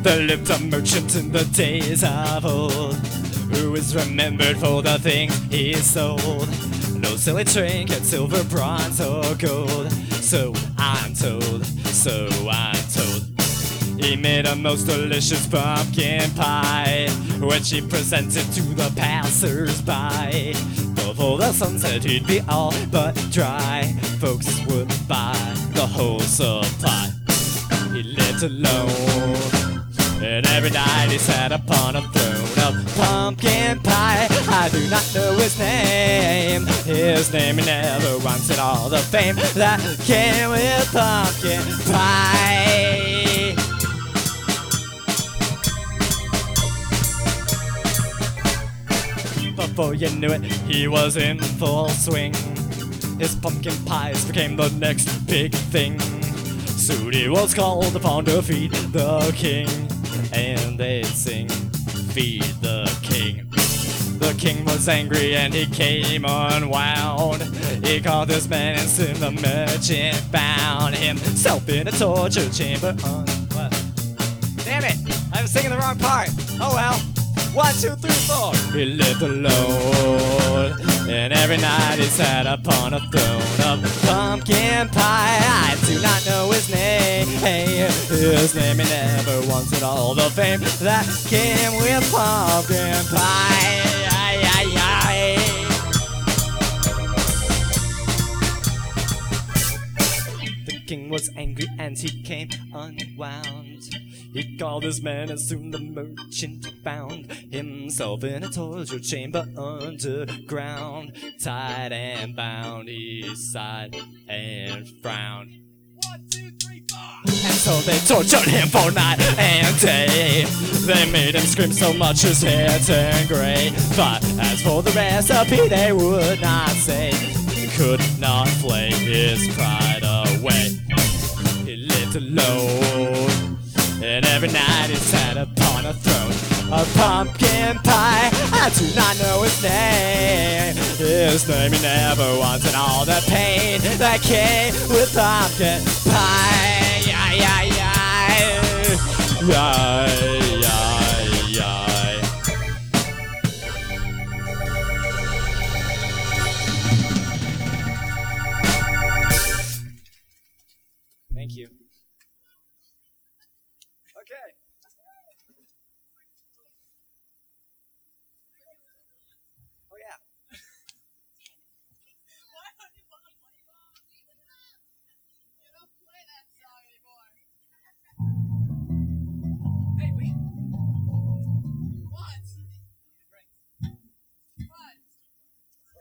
There lived a merchant in the days of old, who is remembered for the things he sold. No silly trinket, silver, bronze, or gold. So I'm told, so I'm told. He made a most delicious pumpkin pie, which he presented to the passers-by. Before the sun said he'd be all but dry, folks would buy the whole supply. He lived alone, and every night he sat upon a throne of pumpkin pie. I do not know his name. His name he never wanted all the fame that came with pumpkin pie. Before you knew it, he was in full swing. His pumpkin pies became the next big thing. Soon he was called upon to feed the king, and they'd sing, "Feed the king." The king was angry and he came unwound. He called this man and soon the merchant found himself in a torture chamber. What? Damn it! I was singing the wrong part. Oh well. 1, 2, 3, 4. He lived alone, and every night he sat upon a throne of pumpkin pie. I do not know his name. Hey, his name he never wanted all the fame that came with pumpkin pie. The king was angry and he came unwound. He called his men and soon the merchant found himself in a torture chamber underground. Tied and bound, he sighed and frowned. 1, 2, 3, 4. And so they tortured him for night and day. They made him scream so much his hair turned gray. But as for the recipe they would not say. He could not flay his pride away. He lived alone, and every night he sat upon a throne of pumpkin pie. I do not know his name. His name he never wanted all the pain that came with pumpkin pie.